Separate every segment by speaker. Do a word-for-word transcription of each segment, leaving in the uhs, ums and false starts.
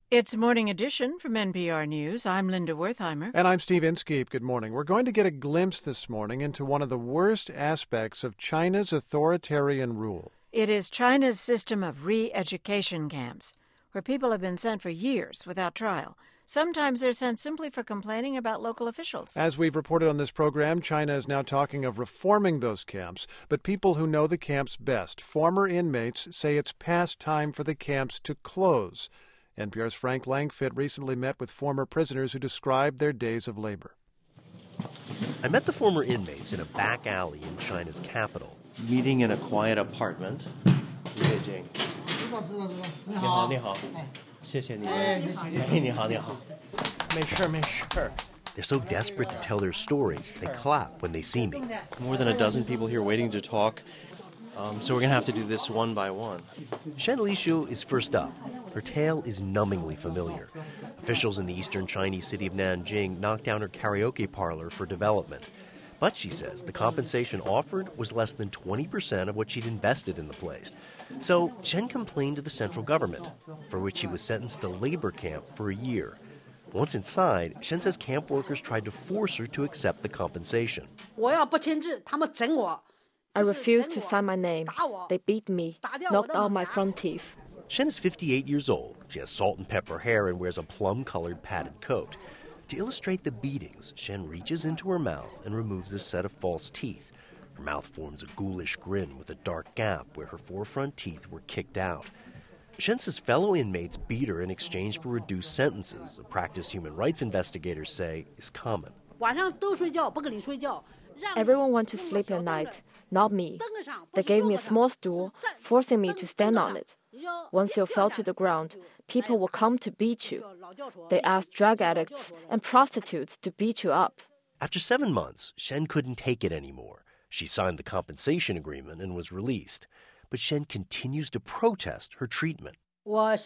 Speaker 1: It's Morning Edition from N P R News. I'm Linda Wertheimer.
Speaker 2: And I'm Steve Inskeep. Good morning. We're going to get a glimpse this morning into one of the worst aspects of China's authoritarian rule.
Speaker 1: It is China's system of re-education camps, where people have been sent for years without trial. Sometimes they're sent simply for complaining about local officials.
Speaker 2: As we've reported on this program, China is now talking of reforming those camps. But people who know the camps best, former inmates, say it's past time for the camps to close. N P R's Frank Langfitt recently met with former prisoners who described their days of labor.
Speaker 3: I met the former inmates in a back alley in China's capital.
Speaker 4: Meeting in a quiet apartment.
Speaker 3: They're so desperate to tell their stories, they clap when they see me.
Speaker 4: More than a dozen people here waiting to talk, um, so we're going to have to do this one by one.
Speaker 3: Shen Lishu is first up. Her tale is numbingly familiar. Officials in the eastern Chinese city of Nanjing knocked down her karaoke parlor for development. But she says the compensation offered was less than twenty percent of what she'd invested in the place. So Shen complained to the central government, for which she was sentenced to labor camp for a year. Once inside, Shen says camp workers tried to force her to accept the compensation.
Speaker 5: I refused to sign my name. They beat me, knocked out my front teeth.
Speaker 3: Shen is fifty-eight years old. She has salt and pepper hair and wears a plum-colored padded coat. To illustrate the beatings, Shen reaches into her mouth and removes a set of false teeth. Her mouth forms a ghoulish grin with a dark gap where her four front teeth were kicked out. Shen says fellow inmates beat her in exchange for reduced sentences, a practice human rights investigators say is common.
Speaker 5: Everyone went to sleep at night, not me. They gave me a small stool, forcing me to stand on it. Once you fell to the ground, people will come to beat you. They asked drug addicts and prostitutes to beat you up.
Speaker 3: After seven months, Shen couldn't take it anymore. She signed the compensation agreement and was released. But Shen continues to protest her treatment.
Speaker 5: I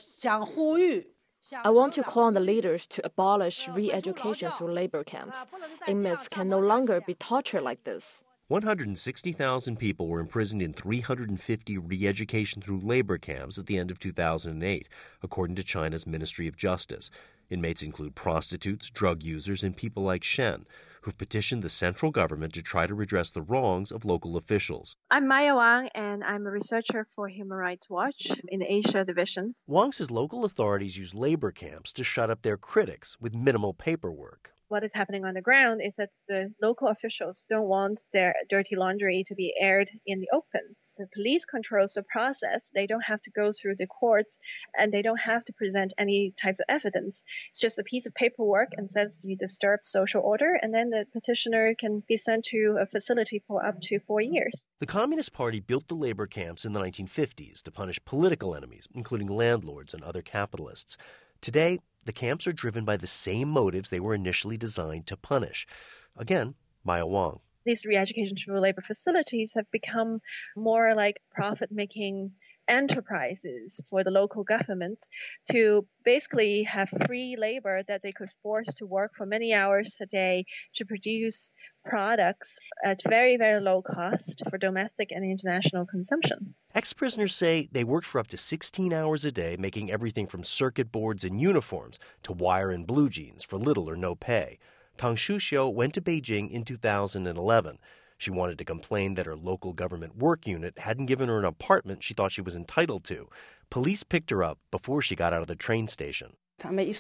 Speaker 5: want to call on the leaders to abolish re-education through labor camps. Inmates can no longer be tortured like this.
Speaker 3: one hundred sixty thousand people were imprisoned in three hundred fifty re-education through labor camps at the end of two thousand eight, according to China's Ministry of Justice. Inmates include prostitutes, drug users, and people like Shen, who've petitioned the central government to try to redress the wrongs of local officials.
Speaker 6: I'm Maya Wang, and I'm a researcher for Human Rights Watch in the Asia division.
Speaker 3: Wang says local authorities use labor camps to shut up their critics with minimal paperwork.
Speaker 6: What is happening on the ground is that the local officials don't want their dirty laundry to be aired in the open. The police controls the process. They don't have to go through the courts, and they don't have to present any types of evidence. It's just a piece of paperwork and says you disturbed social order, and then the petitioner can be sent to a facility for up to four years.
Speaker 3: The Communist Party built the labor camps in the nineteen fifties to punish political enemies, including landlords and other capitalists. Today, the camps are driven by the same motives they were initially designed to punish. Again, Maya Wang.
Speaker 6: These re-education through labor facilities have become more like profit-making enterprises for the local government to basically have free labor that they could force to work for many hours a day to produce products at very, very low cost for domestic and international consumption.
Speaker 3: Ex-prisoners say they worked for up to sixteen hours a day, making everything from circuit boards and uniforms to wire and blue jeans for little or no pay. Tang Shuxiu went to Beijing in two thousand eleven. She wanted to complain that her local government work unit hadn't given her an apartment she thought she was entitled to. Police picked her up before she got out of the train station.
Speaker 7: They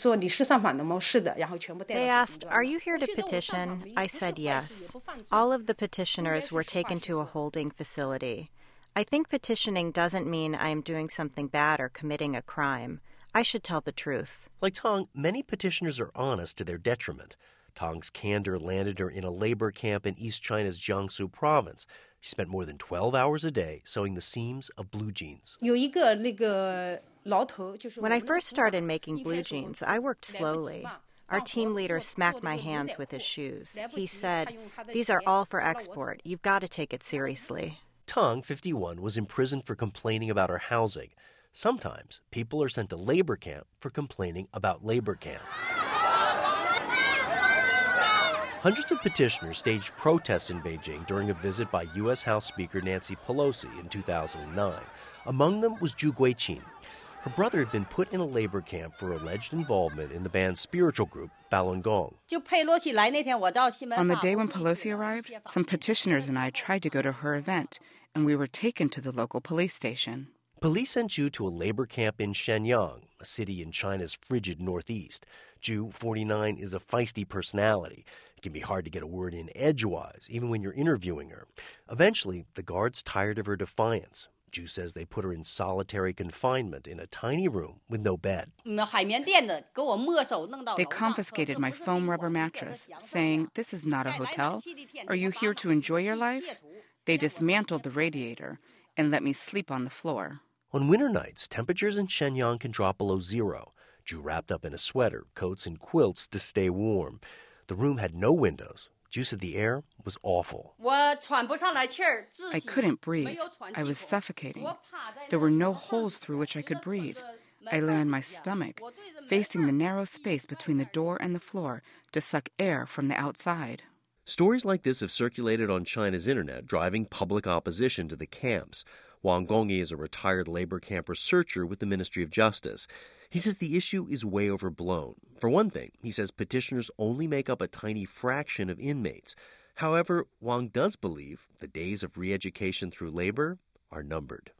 Speaker 7: asked, "Are you here to petition?" I said yes. All of the petitioners were taken to a holding facility. I think petitioning doesn't mean I am doing something bad or committing a crime. I should tell the truth.
Speaker 3: Like Tang, many petitioners are honest to their detriment. Tang's candor landed her in a labor camp in East China's Jiangsu province. She spent more than twelve hours a day sewing the seams of blue jeans.
Speaker 7: When I first started making blue jeans, I worked slowly. Our team leader smacked my hands with his shoes. He said, "These are all for export. You've got to take it seriously."
Speaker 3: Tang, fifty-one, was imprisoned for complaining about her housing. Sometimes people are sent to labor camp for complaining about labor camp. Hundreds of petitioners staged protests in Beijing during a visit by U S House Speaker Nancy Pelosi in two thousand nine. Among them was Zhu Guiqin. Her brother had been put in a labor camp for alleged involvement in the band's spiritual group, Falun Gong.
Speaker 8: On the day when Pelosi arrived, some petitioners and I tried to go to her event, and we were taken to the local police station.
Speaker 3: Police sent Zhu to a labor camp in Shenyang, a city in China's frigid northeast. Zhu, forty-nine, is a feisty personality. It can be hard to get a word in edgewise, even when you're interviewing her. Eventually, the guards tired of her defiance. Zhu says they put her in solitary confinement in a tiny room with no bed.
Speaker 8: They confiscated my foam rubber mattress, saying, "This is not a hotel. Are you here to enjoy your life?" They dismantled the radiator and let me sleep on the floor.
Speaker 3: On winter nights, temperatures in Shenyang can drop below zero. Zhu wrapped up in a sweater, coats, and quilts to stay warm. The room had no windows. Zhu said the air was awful.
Speaker 8: I couldn't breathe. I was suffocating. There were no holes through which I could breathe. I lay on my stomach, facing the narrow space between the door and the floor to suck air from the outside.
Speaker 3: Stories like this have circulated on China's internet, driving public opposition to the camps. Wang Gongyi is a retired labor camp researcher with the Ministry of Justice. He says the issue is way overblown. For one thing, he says petitioners only make up a tiny fraction of inmates. However, Wang does believe the days of re-education through labor are numbered.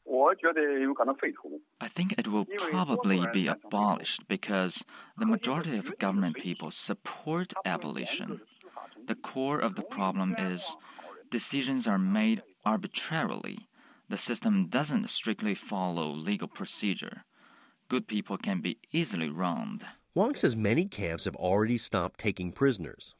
Speaker 9: I think it will probably be abolished because the majority of government people support abolition. The core of the problem is decisions are made arbitrarily. The system doesn't strictly follow legal procedure. Good people can be easily wronged.
Speaker 3: Wang says many camps have already stopped taking prisoners.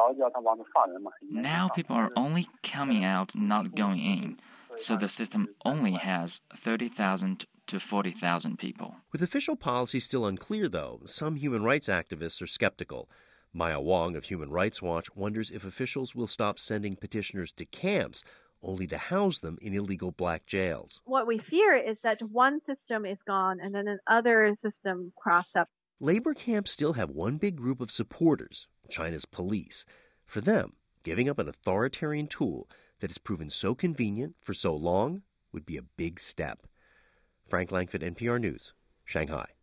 Speaker 9: Now people are only coming out, not going in, so the system only has thirty thousand to forty thousand people.
Speaker 3: With official policy still unclear, though, some human rights activists are skeptical. Maya Wong of Human Rights Watch wonders if officials will stop sending petitioners to camps only to house them in illegal black jails.
Speaker 6: What we fear is that one system is gone and then another system crops up.
Speaker 3: Labor camps still have one big group of supporters, China's police. For them, giving up an authoritarian tool that has proven so convenient for so long would be a big step. Frank Langford, N P R News, Shanghai.